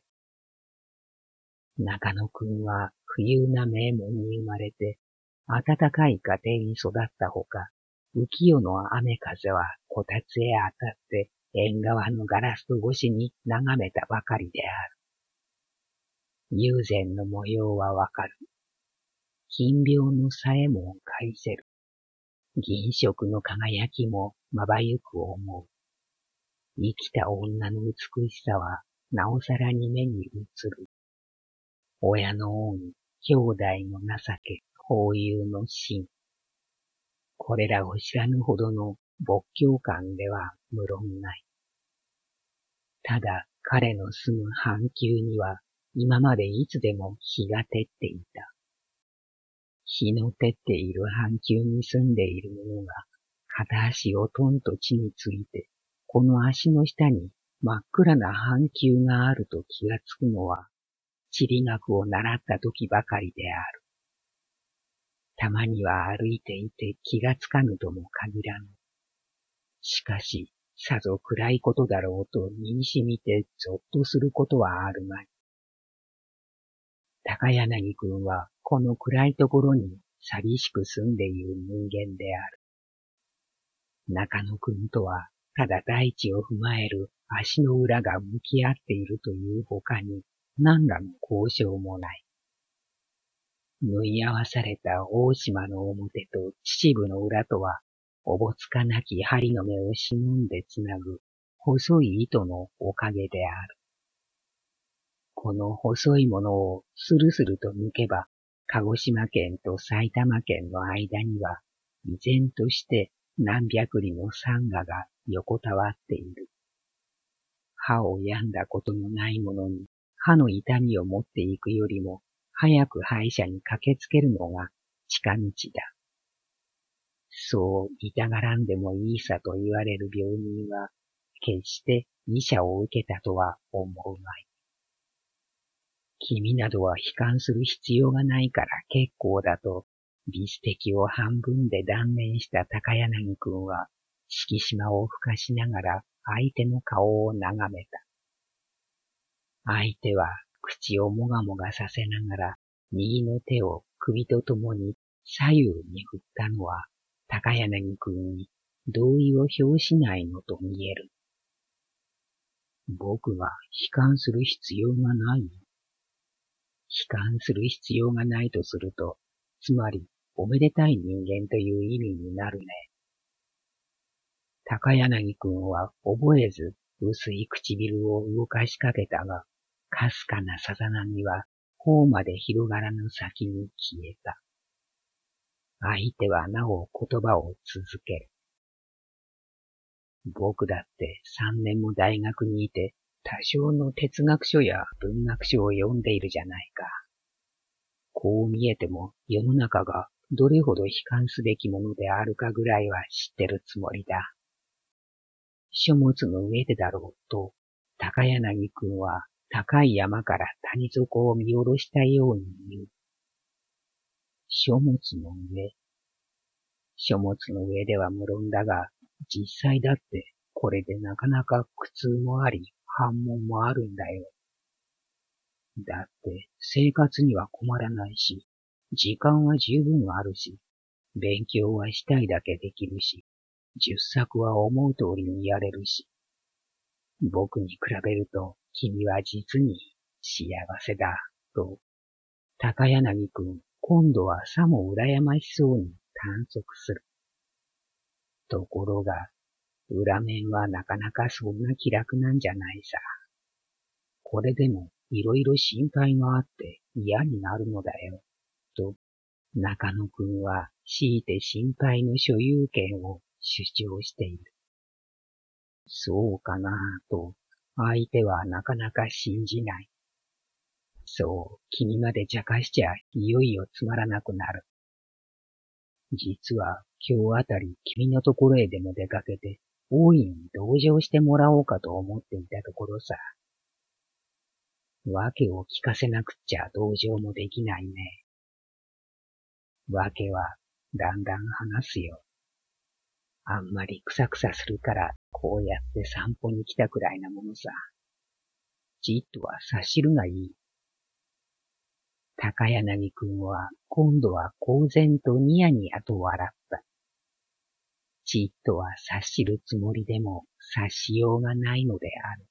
中野くんは富裕な名門に生まれて、暖かい家庭に育ったほか、浮世の雨風はこたつへ当たって縁側のガラス越しに眺めたばかりである。友禅の模様はわかる。金屏のさえも返せる。銀色の輝きもまばゆく思う。生きた女の美しさはなおさらに目に映る。親の恩、兄弟の情け、法友の心。これらを知らぬほどの没教感では無論ない。ただ彼の住む半丘には今までいつでも日が照っていた。日の照っている半丘に住んでいる者が片足をとんと地について、この足の下に真っ暗な半丘があると気がつくのは、地理学を習った時ばかりである。たまには歩いていて気がつかぬとも限らぬ。しかし、さぞ暗いことだろうと身にしみてぞっとすることはあるまい。高柳くんはこの暗いところに寂しく住んでいる人間である。中野くんとはただ大地を踏まえる足の裏が向き合っているというほかに何らの交渉もない。縫い合わされた大島の表と秩父の裏とはおぼつかなき針の目を忍んでつなぐ細い糸のおかげである。この細いものをスルスルと抜けば、鹿児島県と埼玉県の間には、依然として何百里の山河が横たわっている。歯を病んだことのないものに、歯の痛みを持っていくよりも、早く歯医者に駆けつけるのが近道だ。そう痛がらんでもいいさと言われる病人は、決して医者を受けたとは思うまい。君などは悲観する必要がないから結構だと、美ス的を半分で断念した高柳くんは、敷島をふかしながら相手の顔を眺めた。相手は口をもがもがさせながら、右の手を首とともに左右に振ったのは、高柳くんに同意を表しないのと見える。僕が悲観する必要がない。悲観する必要がないとすると、つまりおめでたい人間という意味になるね。高柳くんは覚えず薄い唇を動かしかけたが、かすかなさざ波は頬まで広がらぬ先に消えた。相手はなお言葉を続ける。僕だって三年も大学にいて多少の哲学書や文学書を読んでいるじゃないか。こう見えても世の中がどれほど悲観すべきものであるかぐらいは知ってるつもりだ。書物の上でだろうと、高柳くんは高い山から谷底を見下ろしたように言う。書物の上。書物の上では無論だが、実際だってこれでなかなか苦痛もあり、反問もあるんだよ。だって生活には困らないし、時間は十分あるし、勉強はしたいだけできるし、十作は思う通りにやれるし、僕に比べると君は実に幸せだ、と、高柳くん、今度はさも羨ましそうに探索する。ところが、裏面はなかなかそんな気楽なんじゃないさ。これでもいろいろ心配があって嫌になるのだよ、と、中野くんは強いて心配の所有権を主張している。そうかなぁと、相手はなかなか信じない。そう、君まで茶化しちゃいよいよつまらなくなる。実は今日あたり君のところへでも出かけて、大いに同情してもらおうかと思っていたところさ。わけを聞かせなくっちゃ同情もできないね。わけはだんだん話すよ。あんまりくさくさするからこうやって散歩に来たくらいなものさ。じっとは察しるがいい。高柳くんは今度は公然とニヤニヤと笑った。じっとは察しるつもりでも察しようがないのである。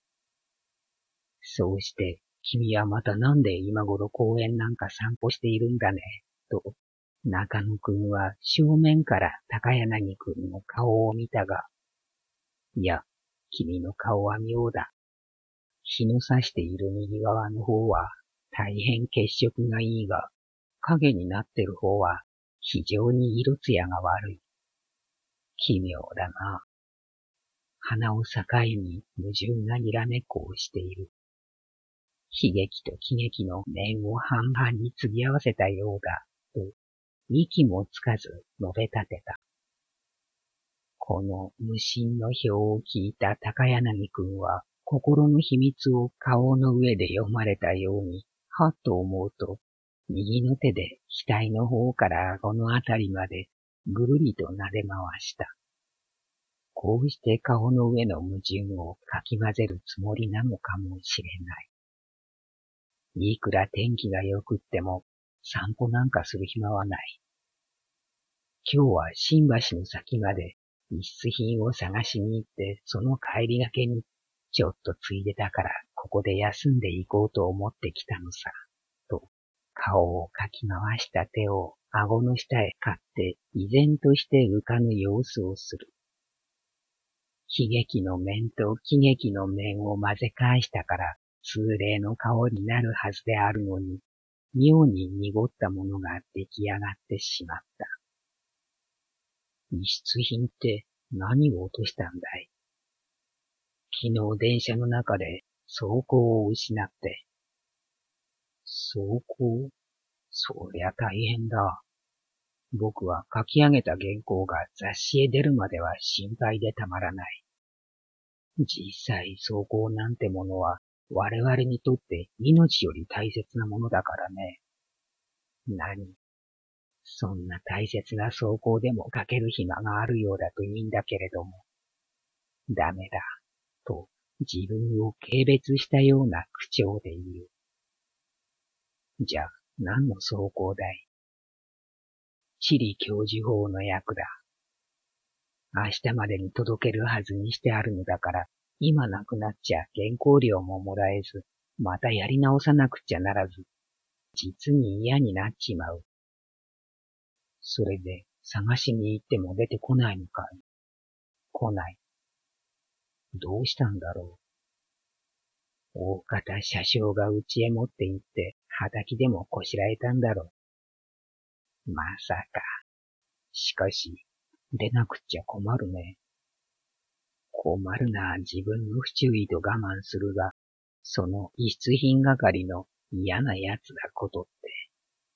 そうして君はまたなんで今頃公園なんか散歩しているんだね、と中野くんは正面から高柳くんの顔を見たが、いや、君の顔は妙だ。日の差している右側の方は大変血色がいいが、影になってる方は非常に色艶が悪い。奇妙だな。鼻を境に矛盾がにらめっこをしている。悲劇と喜劇の面を半々に継ぎ合わせたようだ、と息もつかず述べ立てた。この無心の表を聞いた高柳くんは、心の秘密を顔の上で読まれたように、はっと思うと、右の手で額の方から顎のあたりまでぐるりと撫で回した。こうして顔の上の矛盾をかき混ぜるつもりなのかもしれない。いくら天気が良くっても散歩なんかする暇はない。今日は新橋の先まで一室品を探しに行って、その帰りがけにちょっとついでたからここで休んでいこうと思ってきたのさ、と顔をかき回した手を顎の下へかって依然として浮かぬ様子をする。悲劇の面と喜劇の面を混ぜ返したから通例の顔になるはずであるのに、妙に濁ったものが出来上がってしまった。遺失品って何を落としたんだい？昨日電車の中で走行を失って。走行？そりゃ大変だ。僕は書き上げた原稿が雑誌へ出るまでは心配でたまらない。実際走行なんてものは我々にとって命より大切なものだからね。何？そんな大切な走行でも書ける暇があるようだといいんだけれども。ダメだ、と自分を軽蔑したような口調で言う。じゃあ何の走行だい？地理教授法の役だ。明日までに届けるはずにしてあるのだから、今なくなっちゃ原稿料ももらえず、またやり直さなくちゃならず、実に嫌になっちまう。それで探しに行っても出てこないのかい？来ない。どうしたんだろう。大方車掌が家へ持って行って、畑でもこしらえたんだろう。まさか。しかし、出なくっちゃ困るね。困るな、自分の不注意と我慢するが、その遺失品係の嫌な奴だことって。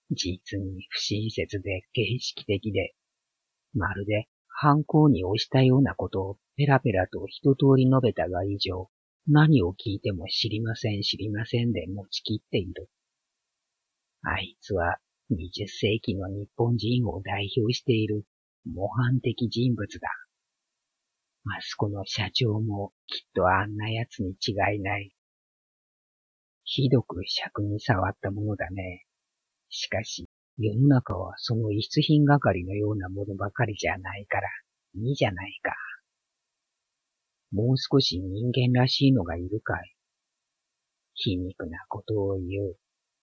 実に不親切で形式的で、まるで犯行に押したようなことをペラペラと一通り述べたが以上、何を聞いても知りません知りませんで持ちきっている。あいつはにじゅっ世紀の日本人を代表している模範的人物だ。あそこの社長もきっとあんな奴に違いない。ひどく尺に触ったものだね。しかし、世の中はその逸品係のようなものばかりじゃないから、いいじゃないか。もう少し人間らしいのがいるかい。皮肉なことを言う。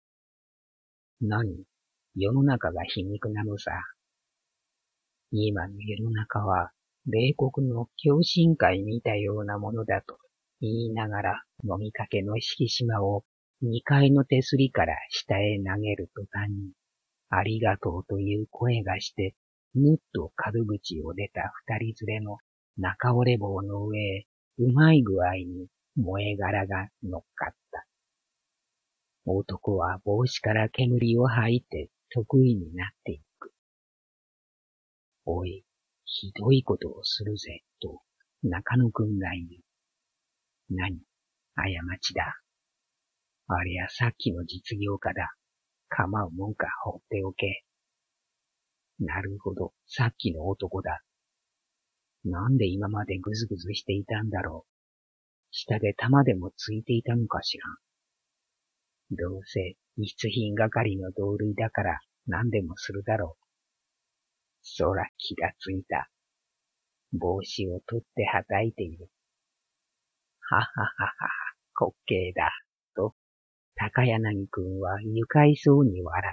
何？世の中が皮肉なのさ。今の世の中は、米国の共進会見たようなものだと言いながら飲みかけの敷島を二階の手すりから下へ投げる途端に、ありがとうという声がして、ぬっと角口を出た二人連れの中折れ棒の上へ、うまい具合に燃え殻が乗っかった。男は帽子から煙を吐いて得意になっていく。おい、ひどいことをするぜ、と中野くんが言う。何？過ちだ。ありゃさっきの実業家だ。構うもんか放っておけ。なるほど、さっきの男だ。なんで今までぐずぐずしていたんだろう。下で玉でもついていたのかしらん。どうせ逸品係の同類だから何でもするだろう。そら気がついた。帽子を取ってはたいている。ははははは、滑稽だ。と、高柳くんは愉快そうに笑った。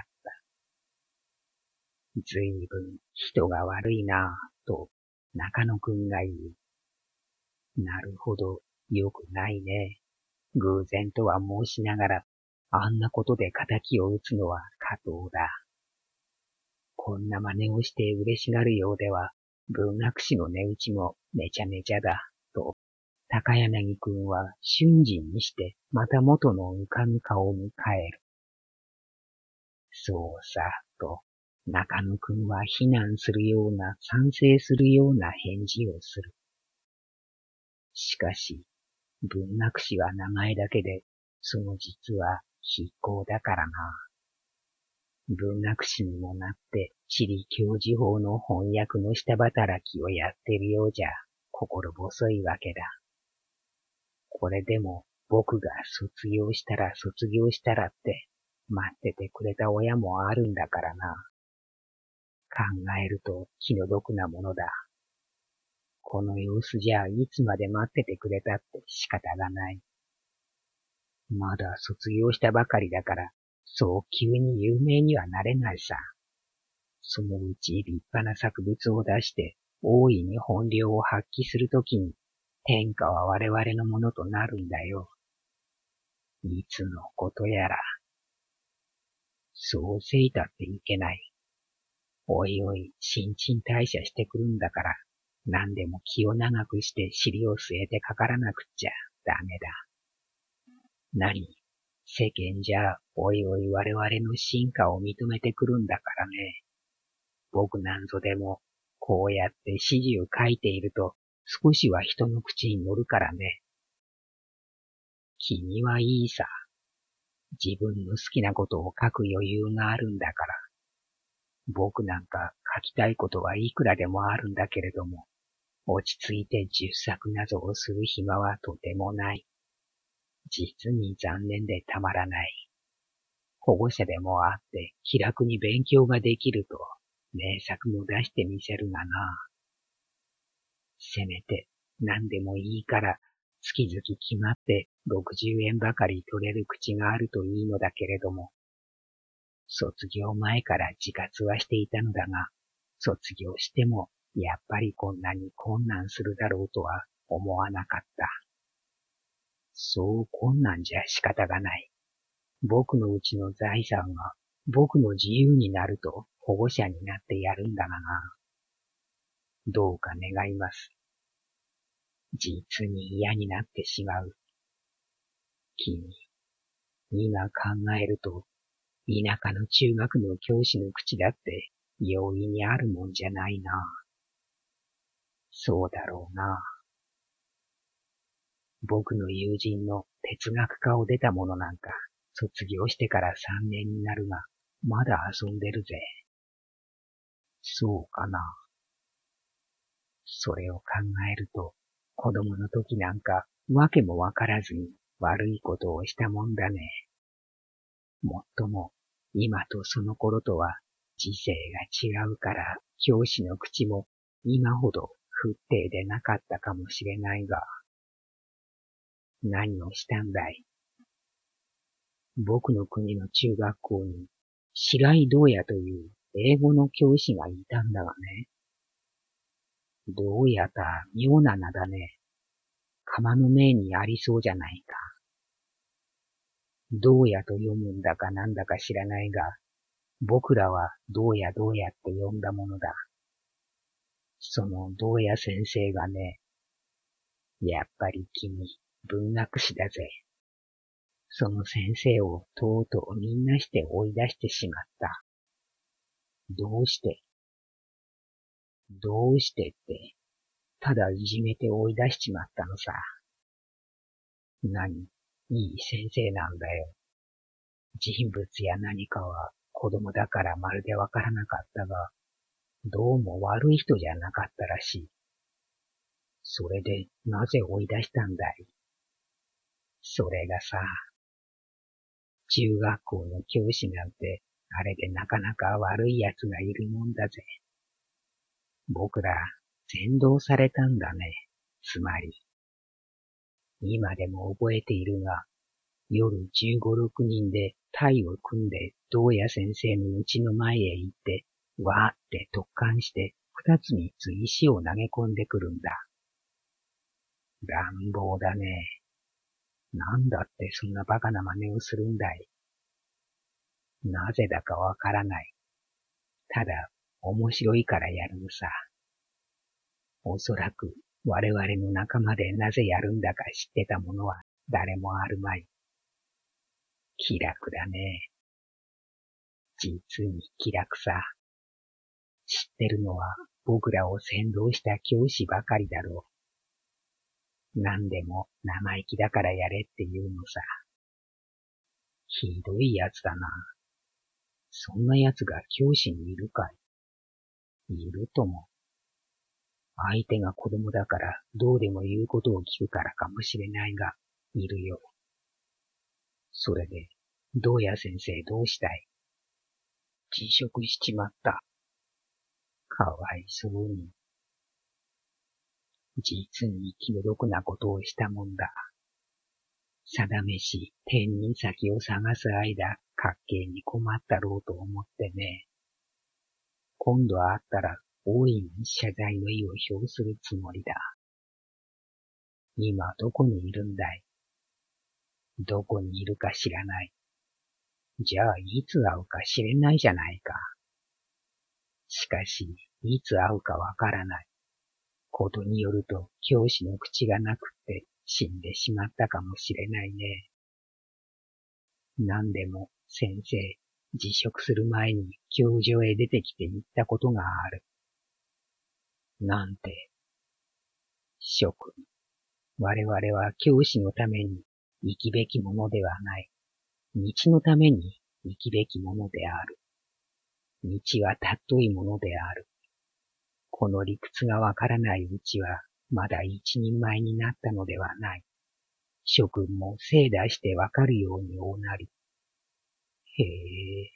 ずいぶん人が悪いなぁ、と中野くんが言う。なるほど、よくないね。偶然とは申しながら、あんなことで仇を討つのは下等だ。こんな真似をして嬉しがるようでは、文学史の値打ちもめちゃめちゃだ、と、高柳くんは瞬時にしてまた元の浮かぬ顔に変える。そうさ、と、中野くんは非難するような賛成するような返事をする。しかし、文学史は名前だけで、その実は非行だからな。文学史にもなって地理教授法の翻訳の下働きをやってるようじゃ心細いわけだ。これでも僕が卒業したら卒業したらって待っててくれた親もあるんだからな。考えると気の毒なものだ。この様子じゃいつまで待っててくれたって仕方がない。まだ卒業したばかりだから、そう急に有名にはなれないさ。そのうち立派な作物を出して、大いに本領を発揮するときに、天下は我々のものとなるんだよ。いつのことやら。そうせいたっていけない。おいおい、新陳代謝してくるんだから、何でも気を長くして尻を据えてかからなくっちゃダメだ。何？世間じゃ、おいおい我々の進化を認めてくるんだからね。僕なんぞでも、こうやって詩詞を書いていると、少しは人の口に乗るからね。君はいいさ。自分の好きなことを書く余裕があるんだから。僕なんか書きたいことはいくらでもあるんだけれども、落ち着いて十作などをする暇はとてもない。実に残念でたまらない。保護者でもあって気楽に勉強ができると名作も出してみせるがな。せめて何でもいいから月々決まってろくじゅうえんばかり取れる口があるといいのだけれども、卒業前から自活はしていたのだが、卒業してもやっぱりこんなに困難するだろうとは思わなかった。そう困難じゃ仕方がない。僕のうちの財産が僕の自由になると保護者になってやるんだがな。どうか願います。実に嫌になってしまう。君、今考えると田舎の中学の教師の口だって容易にあるもんじゃないな。そうだろうな。僕の友人の哲学科を出た者なんか、卒業してから三年になるが、まだ遊んでるぜ。そうかな。それを考えると、子供の時なんか、わけもわからずに悪いことをしたもんだね。もっとも、今とその頃とは、時勢が違うから、教師の口も今ほど不定でなかったかもしれないが、何をしたんだい？僕の国の中学校に、白井堂也という英語の教師がいたんだがね。どうやた妙な名だね。釜の銘にありそうじゃないか。どうやと読むんだかなんだか知らないが、僕らはどうやどうやって呼んだものだ。そのどうや先生がね、やっぱり君、文学史だぜ。その先生をとうとうみんなして追い出してしまった。どうしてどうしてって、ただいじめて追い出しちまったのさ。何、いい先生なんだよ。人物や何かは子供だからまるでわからなかったが、どうも悪い人じゃなかったらしい。それでなぜ追い出したんだい？それがさ、中学校の教師なんてあれでなかなか悪い奴がいるもんだぜ。僕ら、扇動されたんだね。つまり。今でも覚えているが、夜じゅうご、ろくにんで隊を組んで、堂谷先生の家の前へ行って、わーって突貫して、二つ三つ石を投げ込んでくるんだ。乱暴だね。なんだってそんなバカな真似をするんだい。なぜだかわからない。ただ、面白いからやるのさ。おそらく、我々の仲間でなぜやるんだか知ってた者は誰もあるまい。気楽だね。実に気楽さ。知ってるのは僕らを先導した教師ばかりだろう。何でも生意気だからやれって言うのさ。ひどいやつだな。そんなやつが教師にいるかい？いるとも。相手が子供だからどうでも言うことを聞くからかもしれないが、いるよ。それで、堂谷先生どうしたい？辞職しちまった。かわいそうに。実に気の毒なことをしたもんだ。定めし転任先を探す間、家計に困ったろうと思ってね。今度会ったら大いに謝罪の意を表するつもりだ。今どこにいるんだい？どこにいるか知らない。じゃあいつ会うか知れないじゃないか。しかし、いつ会うかわからない。ことによると教師の口がなくって死んでしまったかもしれないね。何でも先生、辞職する前に教場へ出てきて言ったことがある。なんて。諸君、我々は教師のために生きべきものではない。道のために生きべきものである。道は尊いものである。この理屈がわからないうちは、まだ一人前になったのではない。諸君も精出してわかるようにおなり。へえ。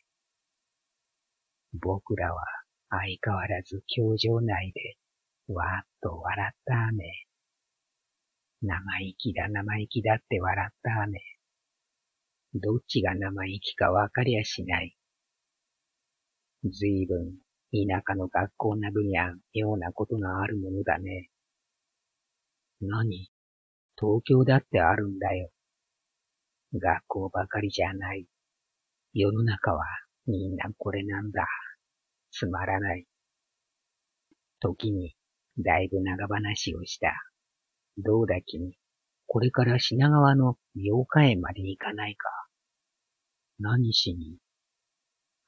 僕らは相変わらず教場内で、わーっと笑ったね。生意気だ生意気だって笑ったね。どっちが生意気かわかりゃしない。ずいぶん田舎の学校などにゃ妙なことがあるものだね。何？東京だってあるんだよ。学校ばかりじゃない。世の中はみんなこれなんだ。つまらない。時にだいぶ長話をした。どうだ君、これから品川の八日園まで行かないか。何しに？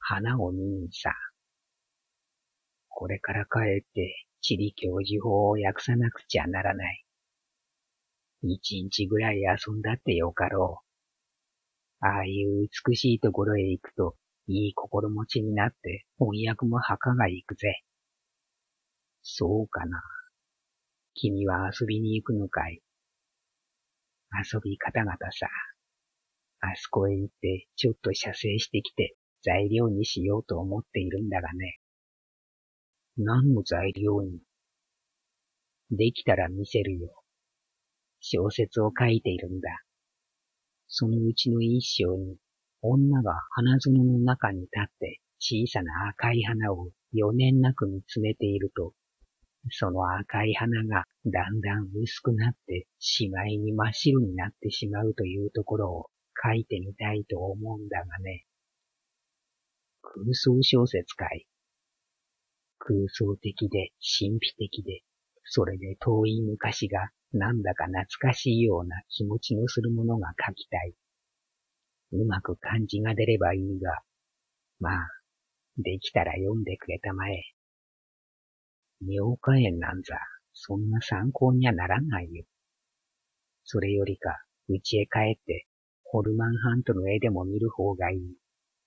花を見にさ。これから帰って地理教授法を訳さなくちゃならない。一日ぐらい遊んだってよかろう。ああいう美しいところへ行くといい心持ちになって翻訳もはかが行くぜ。そうかな。君は遊びに行くのかい？遊び方々さ。あそこへ行ってちょっと写生してきて材料にしようと思っているんだがね。何の材料に？できたら見せるよ。小説を書いているんだ。そのうちの一章に女が花園の中に立って小さな赤い花を余念なく見つめていると、その赤い花がだんだん薄くなってしまいに真っ白になってしまうというところを書いてみたいと思うんだがね。空想小説かい？空想的で神秘的で、それで遠い昔がなんだか懐かしいような気持ちのするものが書きたい。うまく漢字が出ればいいが、まあ、できたら読んでくれたまえ。妙花園なんざ、そんな参考にはならないよ。それよりか、家へ帰って、ホルマンハントの絵でも見る方がいい。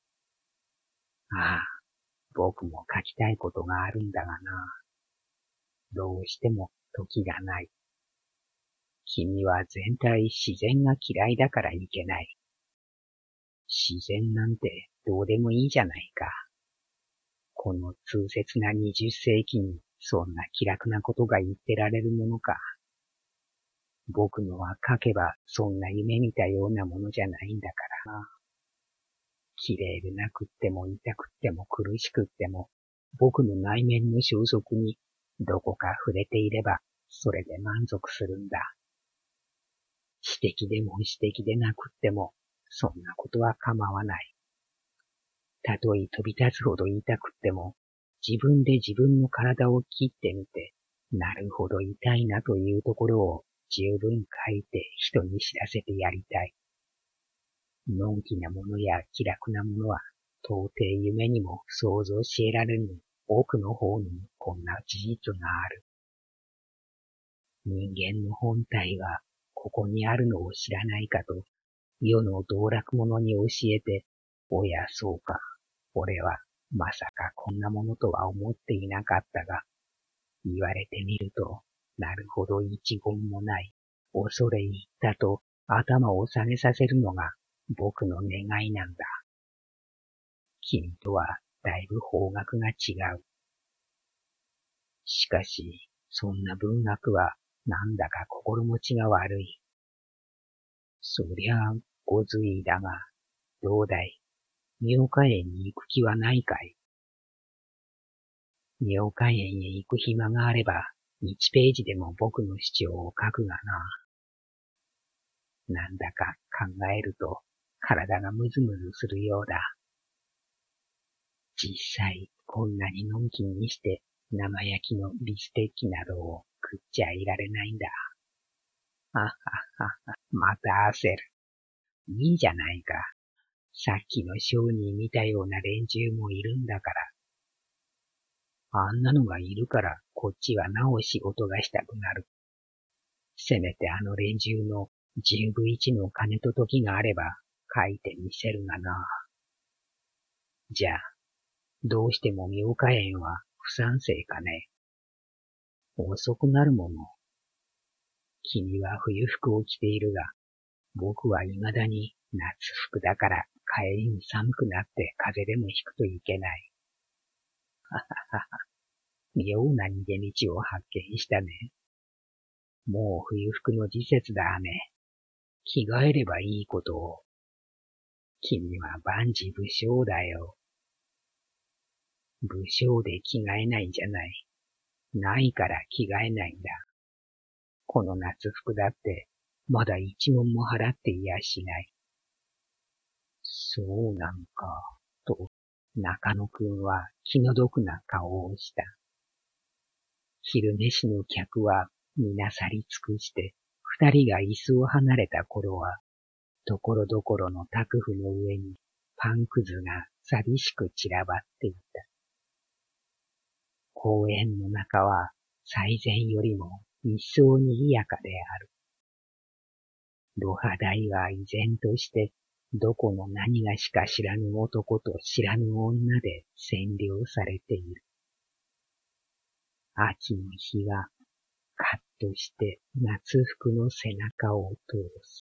ああ、僕も書きたいことがあるんだがな。どうしても時がない。君は全体自然が嫌いだからいけない。自然なんてどうでもいいじゃないか。この痛切な二十世紀にそんな気楽なことが言ってられるものか。僕のは書けばそんな夢見たようなものじゃないんだからな。綺麗でなくっても痛くっても苦しくっても、僕の内面の消息にどこか触れていればそれで満足するんだ。詩的でも詩的でなくっても、そんなことは構わない。たとえ飛び立つほど痛くっても、自分で自分の体を切ってみて、なるほど痛いなというところを十分書いて人に知らせてやりたい。のんきなものや気楽なものは、到底夢にも想像し得られぬ奥の方にこんな事実がある。人間の本体はここにあるのを知らないかと、世の道楽者に教えて、おやそうか、俺はまさかこんなものとは思っていなかったが、言われてみると、なるほど一言もない、恐れ入ったと頭を下げさせるのが僕の願いなんだ。君とはだいぶ方角が違う。しかし、そんな文学はなんだか心持ちが悪い。そりゃあ、ご随意だが、どうだい、妙花園に行く気はないかい？妙花園へ行く暇があれば、一ページでも僕の主張を書くがな。なんだか考えると、体がムズムズするようだ。実際、こんなにのんきにして、生焼きのビステッキなどを食っちゃいられないんだ。はははは、また焦る。いいじゃないか。さっきの商人見たような連中もいるんだから。あんなのがいるから、こっちはなお仕事がしたくなる。せめてあの連中の十分一の金と時があれば、書いてみせるがな。じゃあ、どうしても妙花園は不賛成かね。遅くなるもの。君は冬服を着ているが、僕は未だに夏服だから帰りに寒くなって風邪でもひくといけない。はははは。妙な逃げ道を発見したね。もう冬服の時節だね。着替えればいいことを。君は万事不詳だよ。不詳で着替えないんじゃない。ないから着替えないんだ。この夏服だって、まだ一文も払っていやしない。そうなんか、と、中野くんは気の毒な顔をした。昼飯の客は皆去り尽くして、二人が椅子を離れた頃は、ところどころの卓布の上にパンくずが寂しく散らばっていた。公園の中は最前よりも一層にぎやかである。露波台は依然としてどこの何がしか知らぬ男と知らぬ女で占領されている。秋の日はカッとして夏服の背中を通す。